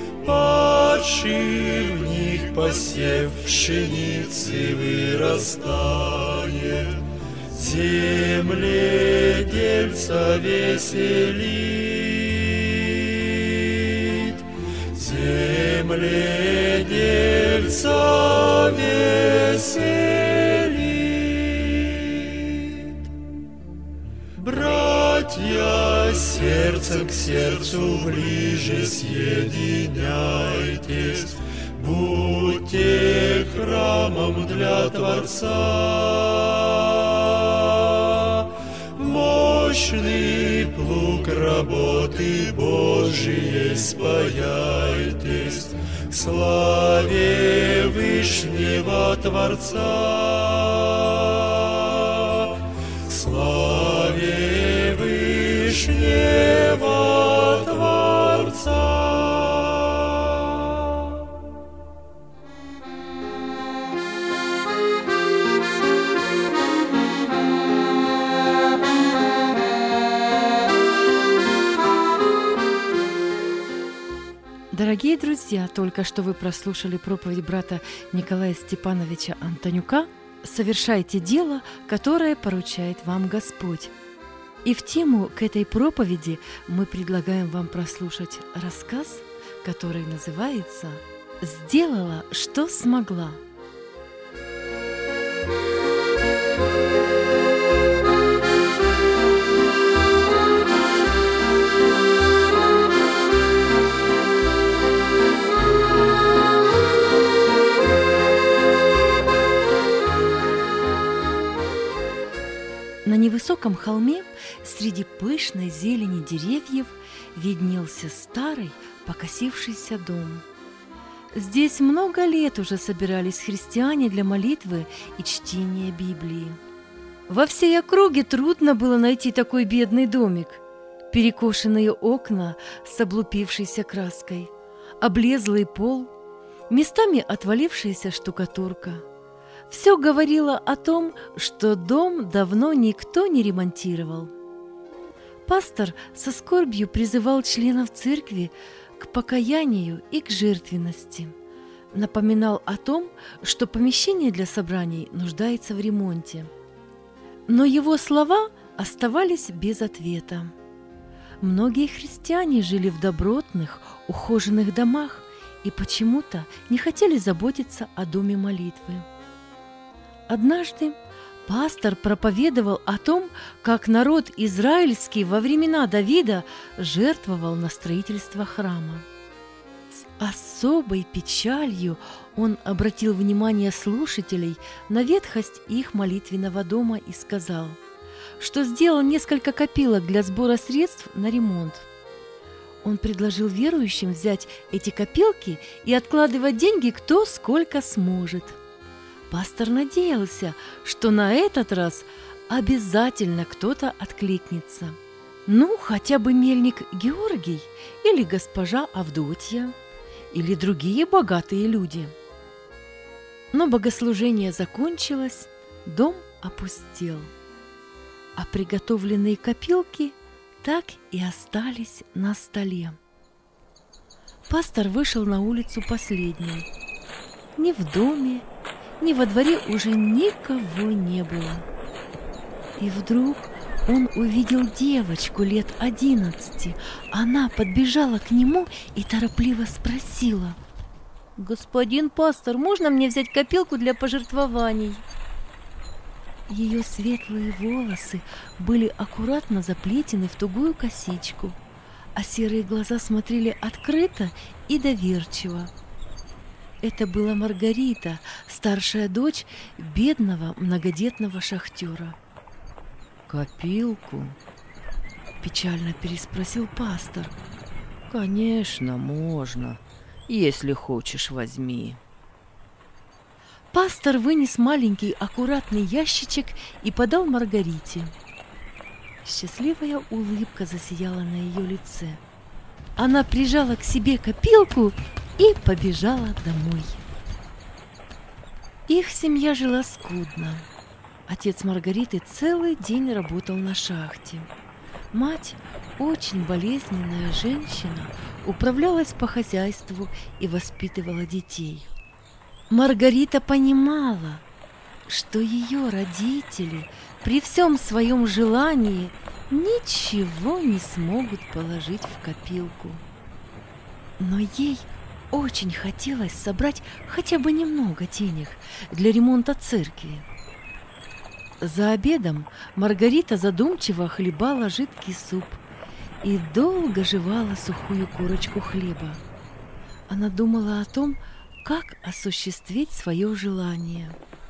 падший в них посев пшеницы вырастает, земледельца веселит, земледельца веселит. Братья, сердцем к сердцу ближе съединяйтесь, будьте храмом для Творца. В мощный плуг работы Божией спаяйтесь, к славе Вышнего Творца, к славе Вышнего Творца. Дорогие друзья, только что вы прослушали проповедь брата Николая Степановича Антонюка «Совершайте дело, которое поручает вам Господь». И в тему к этой проповеди мы предлагаем вам прослушать рассказ, который называется «Сделала, что смогла». На невысоком холме среди пышной зелени деревьев виднелся старый покосившийся дом. Здесь много лет уже собирались христиане для молитвы и чтения Библии. Во всей округе трудно было найти такой бедный домик. Перекошенные окна с облупившейся краской, облезлый пол, местами отвалившаяся штукатурка. Все говорило о том, что дом давно никто не ремонтировал. Пастор со скорбью призывал членов церкви к покаянию и к жертвенности. Напоминал о том, что помещение для собраний нуждается в ремонте. Но его слова оставались без ответа. Многие христиане жили в добротных, ухоженных домах и почему-то не хотели заботиться о доме молитвы. Однажды пастор проповедовал о том, как народ израильский во времена Давида жертвовал на строительство храма. С особой печалью он обратил внимание слушателей на ветхость их молитвенного дома и сказал, что сделал несколько копилок для сбора средств на ремонт. Он предложил верующим взять эти копилки и откладывать деньги кто сколько сможет. Пастор надеялся, что на этот раз обязательно кто-то откликнется. Ну, хотя бы мельник Георгий или госпожа Авдотья, или другие богатые люди. Но богослужение закончилось, дом опустел, а приготовленные копилки так и остались на столе. Пастор вышел на улицу последним. Ни в доме, ни во дворе уже никого не было. И вдруг он увидел девочку лет одиннадцати. Она подбежала к нему и торопливо спросила: «Господин пастор, можно мне взять копилку для пожертвований?» Ее светлые волосы были аккуратно заплетены в тугую косичку, а серые глаза смотрели открыто и доверчиво. Это была Маргарита, старшая дочь бедного многодетного шахтера. «Копилку?» – печально переспросил пастор. «Конечно, можно. Если хочешь, возьми». Пастор вынес маленький аккуратный ящичек и подал Маргарите. Счастливая улыбка засияла на ее лице. Она прижала к себе копилку и побежала домой. Их семья жила скудно. Отец Маргариты целый день работал на шахте. Мать, очень болезненная женщина, управлялась по хозяйству и воспитывала детей. Маргарита понимала, что ее родители при всем своем желании ничего не смогут положить в копилку. Но ей очень хотелось собрать хотя бы немного денег для ремонта церкви. За обедом Маргарита задумчиво хлебала жидкий суп и долго жевала сухую корочку хлеба. Она думала о том, как осуществить свое желание.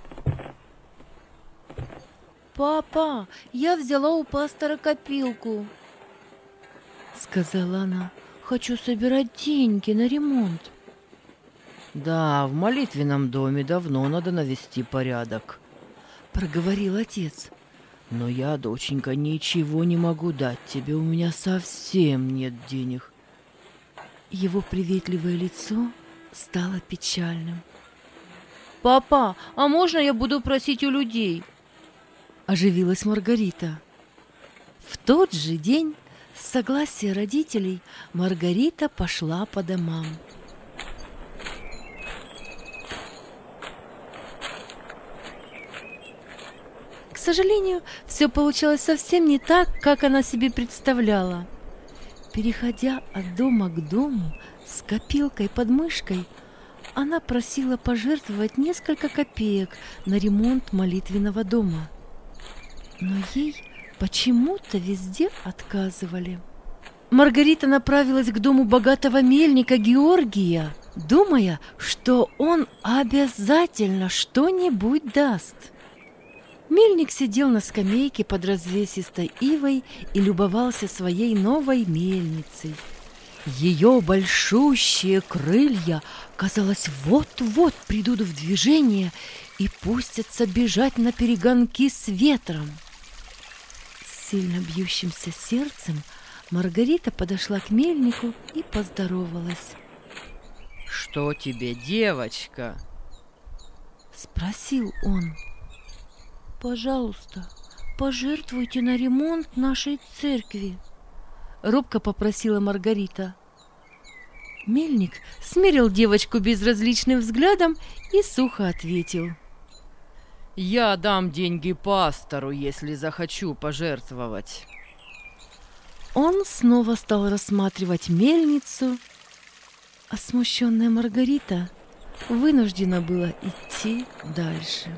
«Папа, я взяла у пастора копилку», — сказала она. «Хочу собирать деньги на ремонт». «Да, в молитвенном доме давно надо навести порядок», — проговорил отец. «Но я, доченька, ничего не могу дать тебе, у меня совсем нет денег». Его приветливое лицо стало печальным. «Папа, а можно я буду просить у людей?» — оживилась Маргарита. В тот же день, с согласия родителей, Маргарита пошла по домам. К сожалению, все получилось совсем не так, как она себе представляла. Переходя от дома к дому с копилкой под мышкой, она просила пожертвовать несколько копеек на ремонт молитвенного дома. Но ей почему-то везде отказывали. Маргарита направилась к дому богатого мельника Георгия, думая, что он обязательно что-нибудь даст. Мельник сидел на скамейке под развесистой ивой и любовался своей новой мельницей. Ее большущие крылья, казалось, вот-вот придут в движение и пустятся бежать на перегонки с ветром. С сильно бьющимся сердцем Маргарита подошла к мельнику и поздоровалась. «Что тебе, девочка?» — спросил он. «Пожалуйста, пожертвуйте на ремонт нашей церкви», — робко попросила Маргарита. Мельник смерил девочку безразличным взглядом и сухо ответил: «Я дам деньги пастору, если захочу пожертвовать». Он снова стал рассматривать мельницу, а смущенная Маргарита вынуждена была идти дальше.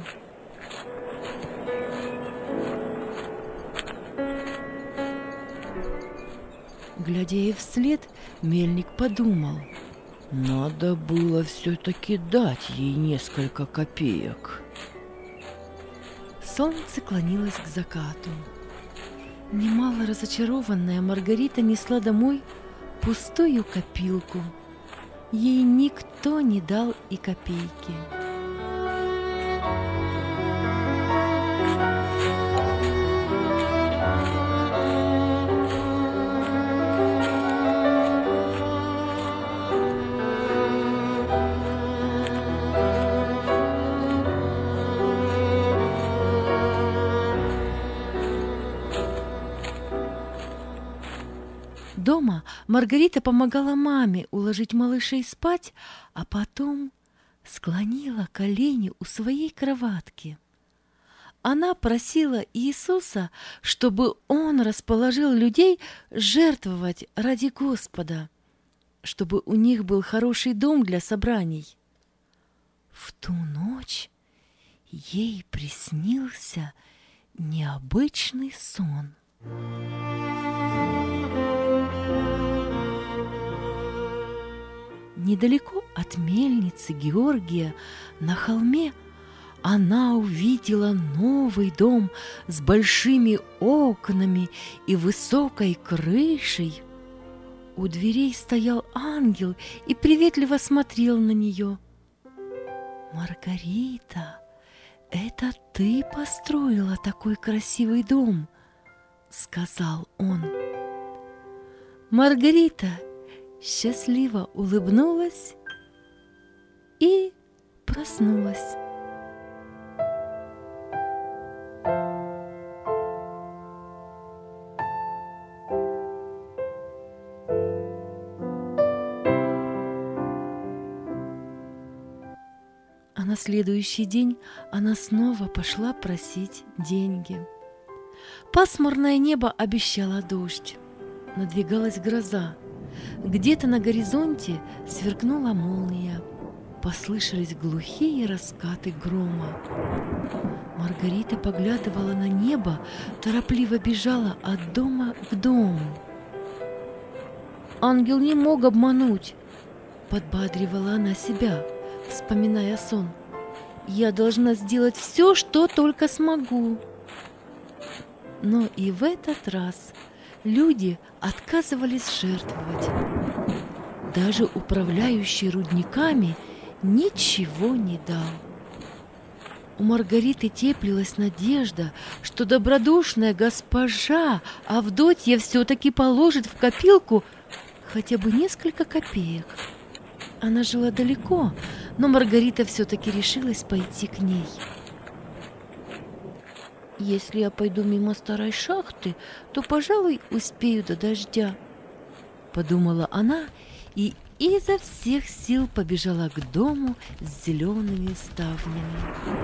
Глядя ей вслед, мельник подумал: надо было все-таки дать ей несколько копеек. Солнце клонилось к закату. Немало разочарованная, Маргарита несла домой пустую копилку. Ей никто не дал и копейки. Дома Маргарита помогала маме уложить малышей спать, а потом склонила колени у своей кроватки. Она просила Иисуса, чтобы Он расположил людей жертвовать ради Господа, чтобы у них был хороший дом для собраний. В ту ночь ей приснился необычный сон. Недалеко от мельницы Георгия на холме она увидела новый дом с большими окнами и высокой крышей. У дверей стоял ангел и приветливо смотрел на нее. «Маргарита, это ты построила такой красивый дом?» — сказал он. Маргарита счастливо улыбнулась и проснулась. А на следующий день она снова пошла просить деньги. Пасмурное небо обещало дождь. Надвигалась гроза. Где-то на горизонте сверкнула молния. Послышались глухие раскаты грома. Маргарита поглядывала на небо, торопливо бежала от дома к дому. «Ангел не мог обмануть», — подбадривала она себя, вспоминая сон. «Я должна сделать все, что только смогу». Но и в этот раз люди отказывались жертвовать. Даже управляющий рудниками ничего не дал. У Маргариты теплилась надежда, что добродушная госпожа Авдотья все-таки положит в копилку хотя бы несколько копеек. Она жила далеко, но Маргарита все-таки решилась пойти к ней. «Если я пойду мимо старой шахты, то, пожалуй, успею до дождя», — подумала она и изо всех сил побежала к дому с зелеными ставнями.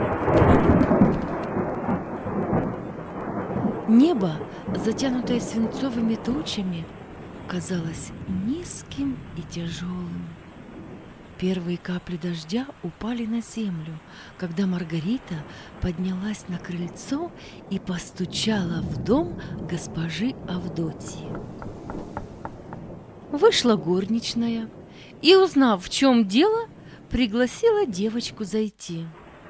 Небо, затянутое свинцовыми тучами, казалось низким и тяжелым. Первые капли дождя упали на землю, когда Маргарита поднялась на крыльцо и постучала в дом госпожи Авдотьи. Вышла горничная и, узнав, в чем дело, пригласила девочку зайти.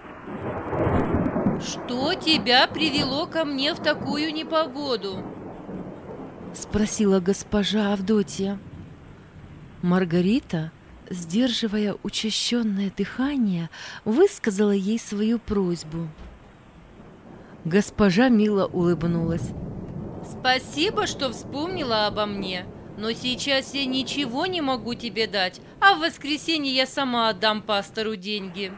«Что тебя привело ко мне в такую непогоду?» — спросила госпожа Авдотья. Маргарита, сдерживая учащенное дыхание, высказала ей свою просьбу. Госпожа мило улыбнулась. «Спасибо, что вспомнила обо мне, но сейчас я ничего не могу тебе дать, а в воскресенье я сама отдам пастору деньги».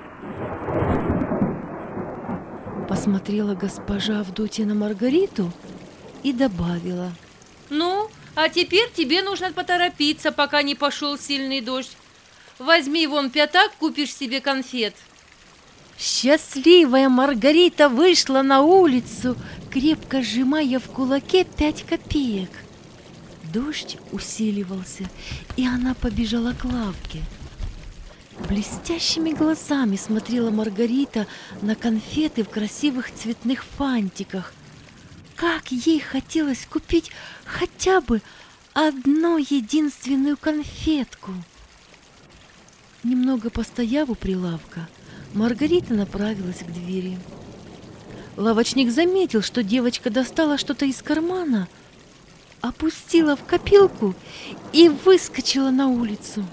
Посмотрела госпожа Авдотья на Маргариту и добавила: «Ну, а теперь тебе нужно поторопиться, пока не пошел сильный дождь. Возьми вон пятак, купишь себе конфет». Счастливая Маргарита вышла на улицу, крепко сжимая в кулаке пять копеек. Дождь усиливался, и она побежала к лавке. Блестящими глазами смотрела Маргарита на конфеты в красивых цветных фантиках. Как ей хотелось купить хотя бы одну единственную конфетку! Немного постояв у прилавка, Маргарита направилась к двери. Лавочник заметил, что девочка достала что-то из кармана, опустила в копилку и выскочила на улицу.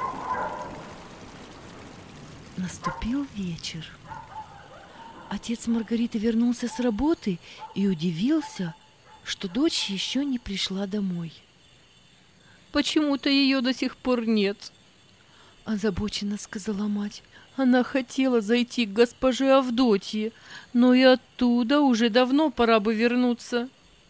Наступил вечер. Отец Маргариты вернулся с работы и удивился, что дочь еще не пришла домой. «Почему-то ее до сих пор нет», — озабоченно сказала мать. Она хотела зайти к госпоже Авдотье, но и оттуда уже давно пора бы вернуться.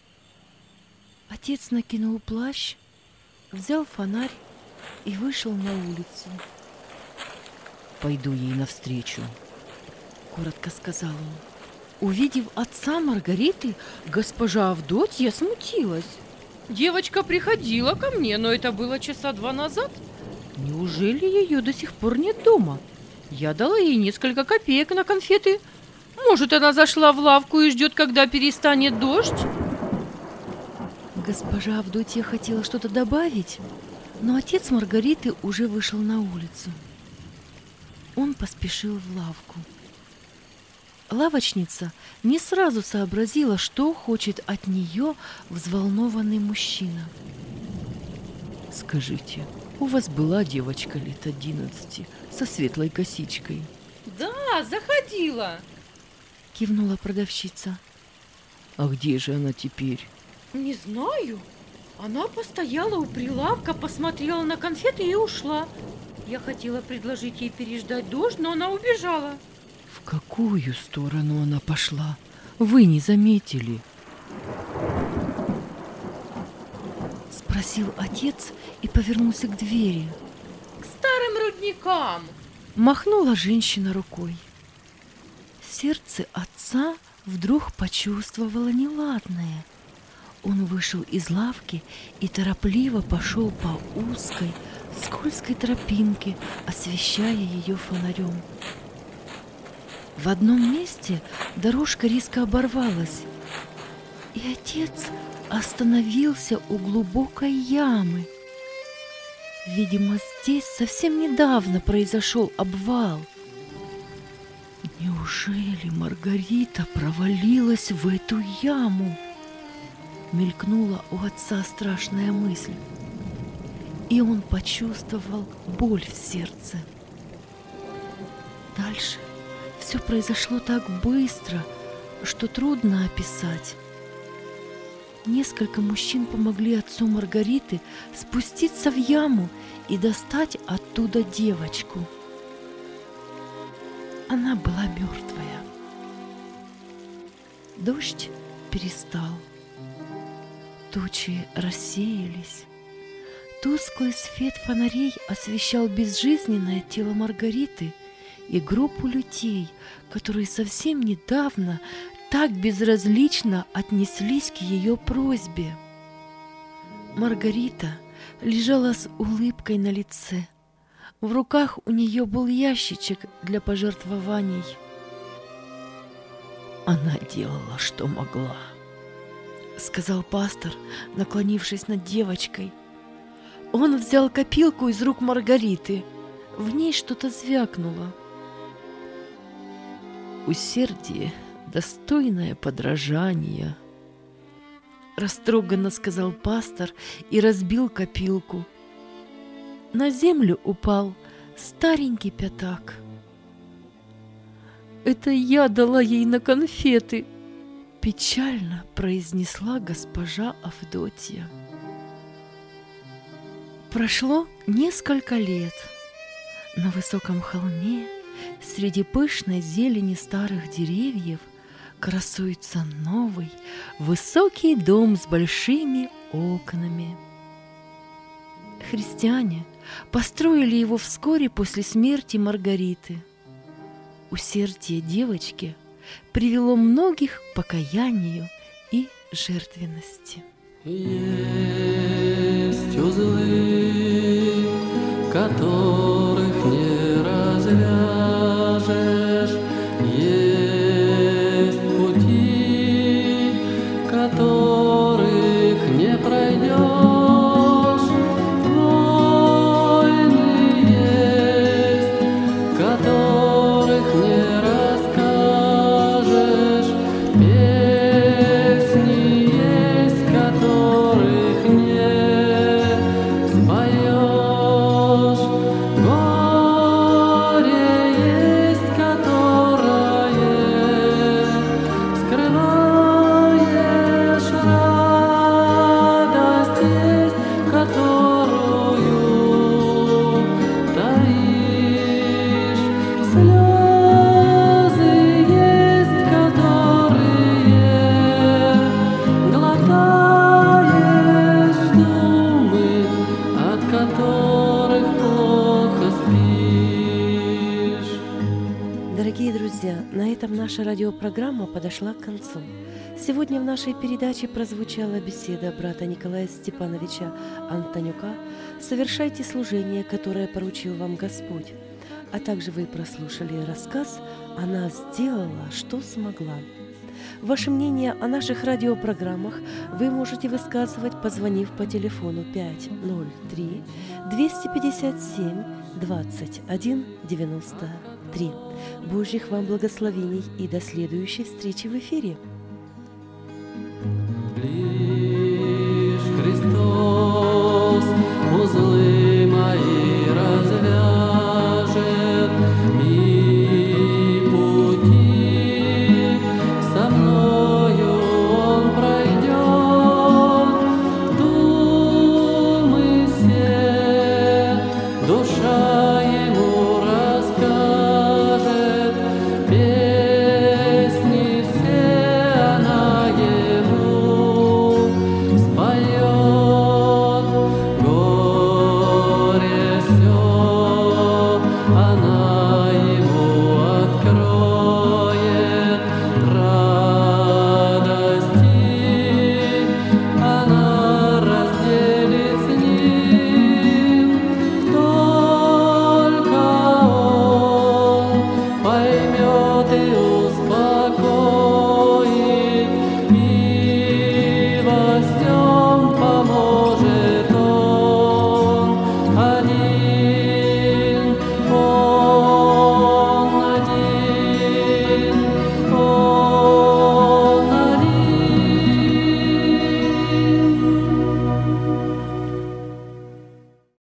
Отец накинул плащ, взял фонарь и вышел на улицу. «Пойду ей навстречу», — коротко сказал он. Увидев отца Маргариты, госпожа Авдотья смутилась. «Девочка приходила ко мне, но это было часа два назад. Неужели ее до сих пор нет дома? Я дала ей несколько копеек на конфеты, Может, она зашла в лавку и ждет, когда перестанет дождь? Госпожа Авдотья хотела что-то добавить, но отец Маргариты уже вышел на улицу. Он поспешил в лавку. Лавочница не сразу сообразила, что хочет от нее взволнованный мужчина. «Скажите, у вас была девочка лет одиннадцати со светлой косичкой?» Да, заходила. Кивнула продавщица. «А где же она теперь?» Не знаю. Она постояла у прилавка, посмотрела на конфеты и ушла. Я хотела предложить ей переждать дождь, но она убежала. В какую сторону она пошла? Вы не заметили? Спросил отец и повернулся к двери. К старым рудникам. Махнула женщина рукой. Сердце отца вдруг почувствовало неладное. Он вышел из лавки и торопливо пошел по узкой, скользкой тропинке, освещая ее фонарем. В одном месте дорожка резко оборвалась, и отец остановился у глубокой ямы. Видимо, здесь совсем недавно произошел обвал. Неужели Маргарита провалилась в эту яму? Мелькнула у отца страшная мысль, и он почувствовал боль в сердце. Дальше все произошло так быстро, что трудно описать. Несколько мужчин помогли отцу Маргариты спуститься в яму и достать оттуда девочку. Она была мертвая. Дождь перестал. Тучи рассеялись. Тусклый свет фонарей освещал безжизненное тело Маргариты и группу людей, которые совсем недавно так безразлично отнеслись к ее просьбе. Маргарита лежала с улыбкой на лице. В руках у нее был ящичек для пожертвований. Она делала, что могла, сказал пастор, наклонившись над девочкой. Он взял копилку из рук Маргариты. В ней что-то звякнуло. Усердие, достойное подражания, растроганно сказал пастор и разбил копилку. На землю упал старенький пятак. «Это я дала ей на конфеты», — печально произнесла госпожа Авдотья. Прошло несколько лет. На высоком холме, среди пышной зелени старых деревьев, красуется новый, высокий дом с большими окнами. Христиане построили его вскоре после смерти Маргариты. Усердие девочки привело многих к покаянию и жертвенности. Есть узлы, которых не развяжешь, есть пути, которых не пройдешь, войны есть, которых не расскажешь, песни есть, которых не споешь, горе есть, которое скрываешь, радость есть, которую таишь, слезы есть, которые глотаешь, думы, от которых плохо спишь. Дорогие друзья, на этом наша радиопрограмма подошла к концу. Сегодня в нашей передаче прозвучала беседа брата Николая Степановича Антонюка «Совершайте служение, которое поручил вам Господь». а также вы прослушали рассказ «Она сделала, что смогла». Ваше мнение о наших радиопрограммах вы можете высказывать, позвонив по телефону пять ноль три двести пятьдесят семь двадцать один девяносто три. Божьих вам благословений и до следующей встречи в эфире!